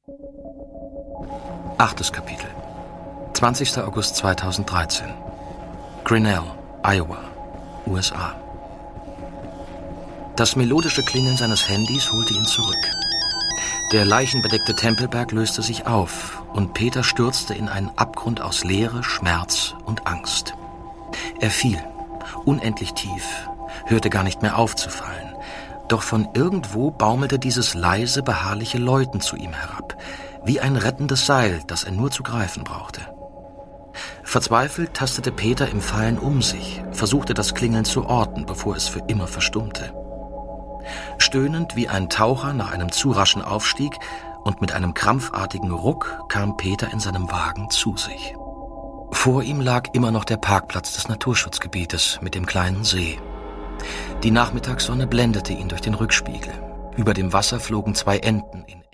8. Kapitel. 20. August 2013. Grinnell, Iowa, USA. Das melodische Klingeln seines Handys holte ihn zurück. Der leichenbedeckte Tempelberg löste sich auf und Peter stürzte in einen Abgrund aus Leere, Schmerz und Angst. Er fiel, unendlich tief, hörte gar nicht mehr auf zu fallen. Doch von irgendwo baumelte dieses leise, beharrliche Läuten zu ihm herab, wie ein rettendes Seil, das er nur zu greifen brauchte. Verzweifelt tastete Peter im Fallen um sich, versuchte das Klingeln zu orten, bevor es für immer verstummte. Stöhnend wie ein Taucher nach einem zu raschen Aufstieg und mit einem krampfartigen Ruck kam Peter in seinem Wagen zu sich. Vor ihm lag immer noch der Parkplatz des Naturschutzgebietes mit dem kleinen See. Die Nachmittagssonne blendete ihn durch den Rückspiegel. Über dem Wasser flogen 2 Enten in